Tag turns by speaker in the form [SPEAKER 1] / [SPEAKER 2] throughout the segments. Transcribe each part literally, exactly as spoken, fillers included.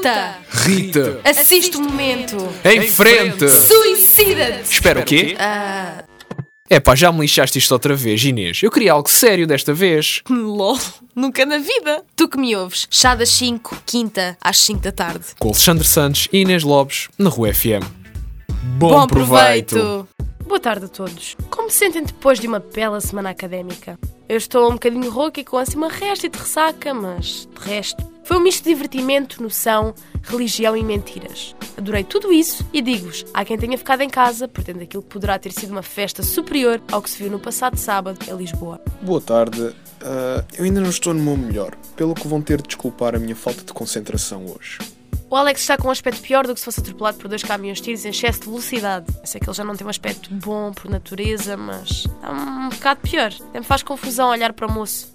[SPEAKER 1] Escuta!
[SPEAKER 2] Rita!
[SPEAKER 1] Assiste o momento!
[SPEAKER 2] Em frente!
[SPEAKER 1] Suicida-te!
[SPEAKER 2] Espera, o quê?
[SPEAKER 1] Ah...
[SPEAKER 2] É pá, já me lixaste isto outra vez, Inês. Eu queria algo sério desta vez.
[SPEAKER 1] LOL, nunca na vida! Tu que me ouves, chá das cinco, quinta, às cinco da tarde.
[SPEAKER 2] Com Alexandre Santos e Inês Lopes, na Rua F M. Bom,
[SPEAKER 1] Bom
[SPEAKER 2] proveito.
[SPEAKER 1] proveito!
[SPEAKER 3] Boa tarde a todos. Como se sentem depois de uma bela semana académica? Eu estou um bocadinho rouca e com assim uma resta de ressaca, mas de resto, foi um misto de divertimento, noção, religião e mentiras. Adorei tudo isso e digo-vos, há quem tenha ficado em casa, pretende aquilo que poderá ter sido uma festa superior ao que se viu no passado sábado em Lisboa.
[SPEAKER 4] Boa tarde. Uh, eu ainda não estou no meu melhor, pelo que vão ter de desculpar a minha falta de concentração hoje.
[SPEAKER 3] O Alex está com um aspecto pior do que se fosse atropelado por dois caminhões de tiros em excesso de velocidade. Eu sei que ele já não tem um aspecto bom por natureza, mas está um bocado pior. Até me faz confusão olhar para o moço.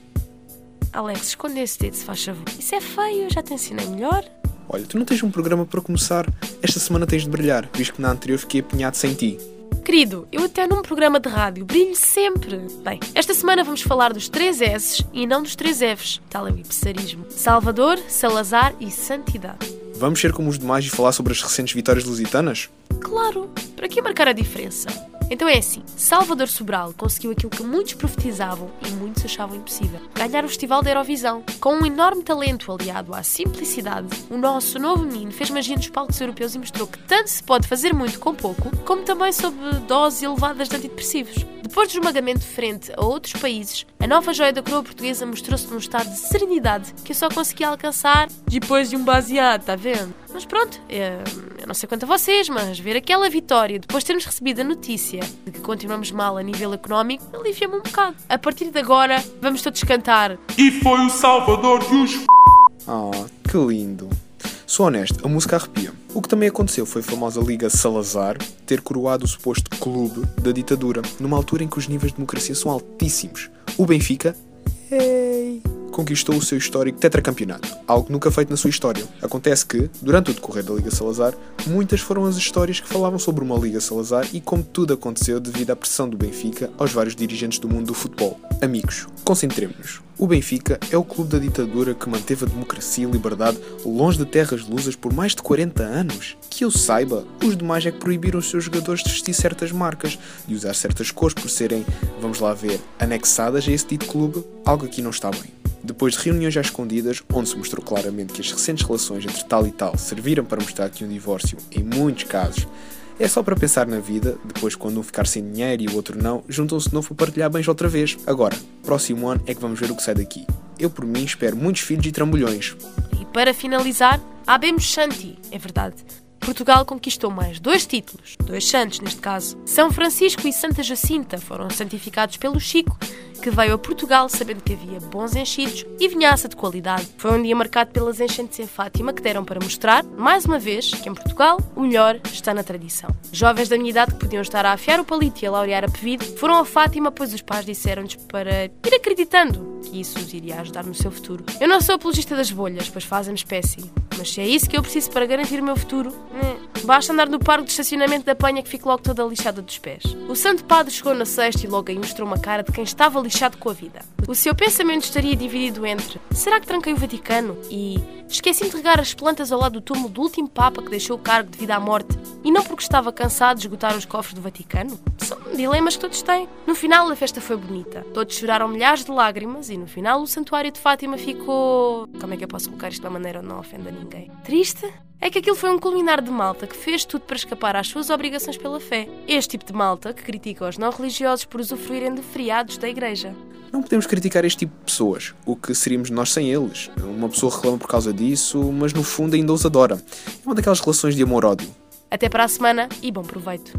[SPEAKER 3] Alex, esconde esse dedo, se faz favor. Isso é feio, já te ensinei melhor.
[SPEAKER 4] Olha, tu não tens um programa para começar. Esta semana tens de brilhar, visto que na anterior fiquei apinhado sem ti.
[SPEAKER 3] Querido, eu até num programa de rádio brilho sempre. Bem, esta semana vamos falar dos três S's e não dos três F's. Tal é o ipsarismo. Salvador, Salazar e Santidade.
[SPEAKER 4] Vamos ser como os demais e falar sobre as recentes vitórias lusitanas?
[SPEAKER 3] Claro, para que marcar a diferença? Então é assim, Salvador Sobral conseguiu aquilo que muitos profetizavam e muitos achavam impossível. Ganhar o Festival da Eurovisão. Com um enorme talento aliado à simplicidade, o nosso novo menino fez magia nos palcos europeus e mostrou que tanto se pode fazer muito com pouco, como também sob doses elevadas de antidepressivos. Depois do esmagamento frente a outros países, a nova joia da coroa portuguesa mostrou-se num estado de serenidade que eu só conseguia alcançar depois de um baseado, tá vendo? Mas pronto, eu não sei quanto a vocês, mas ver aquela vitória depois de termos recebido a notícia de que continuamos mal a nível económico, alivia-me um bocado. A partir de agora, vamos todos cantar.
[SPEAKER 5] E foi o Salvador que os f...
[SPEAKER 4] Ah, que lindo. Sou honesto, a música arrepia. O que também aconteceu foi a famosa Liga Salazar ter coroado o suposto clube da ditadura, numa altura em que os níveis de democracia são altíssimos. O Benfica... Ei... conquistou o seu histórico tetracampeonato, algo nunca feito na sua história. Acontece que, durante o decorrer da Liga Salazar, muitas foram as histórias que falavam sobre uma Liga Salazar e como tudo aconteceu devido à pressão do Benfica aos vários dirigentes do mundo do futebol. Amigos, concentremos-nos. O Benfica é o clube da ditadura que manteve a democracia e liberdade longe de terras lusas por mais de quarenta anos. Que eu saiba, os demais é que proibiram os seus jogadores de vestir certas marcas, de usar certas cores por serem, vamos lá ver, anexadas a esse dito clube, algo aqui não está bem. Depois de reuniões às escondidas, onde se mostrou claramente que as recentes relações entre tal e tal serviram para mostrar que um divórcio, em muitos casos, é só para pensar na vida, depois quando um ficar sem dinheiro e o outro não, juntam-se de novo para partilhar bens outra vez. Agora, próximo ano é que vamos ver o que sai daqui. Eu por mim espero muitos filhos e trambolhões.
[SPEAKER 3] E para finalizar, habemos Santi, é verdade. Portugal conquistou mais dois títulos, dois santos neste caso. São Francisco e Santa Jacinta foram santificados pelo Chico, que veio a Portugal sabendo que havia bons enchidos e vinhaça de qualidade. Foi um dia marcado pelas enchentes em Fátima que deram para mostrar, mais uma vez, que em Portugal o melhor está na tradição. Jovens da minha idade que podiam estar a afiar o palito e a laurear a pevide foram a Fátima, pois os pais disseram-lhes para ir acreditando que isso os iria ajudar no seu futuro. Eu não sou apologista das bolhas, pois fazem-me espécie, mas se é isso que eu preciso para garantir o meu futuro, é, basta andar no parque de estacionamento da Penha que fico logo toda lixada dos pés. O Santo Padre chegou na sexta e logo aí mostrou uma cara de quem estava lixado com a vida. O seu pensamento estaria dividido entre: será que tranquei o Vaticano? E esqueci de regar as plantas ao lado do túmulo do último Papa que deixou o cargo devido à morte e não porque estava cansado de esgotar os cofres do Vaticano? São dilemas que todos têm. No final a festa foi bonita. Todos choraram milhares de lágrimas e no final o santuário de Fátima ficou... Como é que eu posso colocar isto de uma maneira onde não ofenda ninguém? Triste? É que aquilo foi um culminar de malta que fez tudo para escapar às suas obrigações pela fé. Este tipo de malta que critica os não religiosos por usufruírem de feriados da igreja.
[SPEAKER 4] Não podemos criticar este tipo de pessoas, o que seríamos nós sem eles. Uma pessoa reclama por causa disso, mas no fundo ainda os adora. É uma daquelas relações de amor-ódio.
[SPEAKER 3] Até para a semana e bom proveito.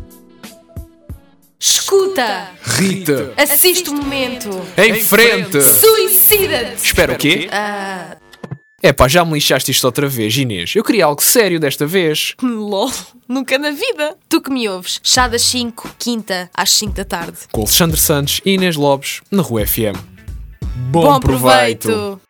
[SPEAKER 1] Escuta!
[SPEAKER 2] Rita!
[SPEAKER 1] Assiste o momento!
[SPEAKER 2] Em frente!
[SPEAKER 1] Suicida-te!
[SPEAKER 2] Espera, o quê?
[SPEAKER 1] Ah...
[SPEAKER 2] É pá, já me lixaste isto outra vez, Inês. Eu queria algo sério desta vez.
[SPEAKER 1] LOL, nunca na vida! Tu que me ouves, chá das cinco, quinta, às cinco da tarde.
[SPEAKER 2] Com Alexandre Santos e Inês Lopes, na Rua F M. Bom,
[SPEAKER 1] Bom proveito.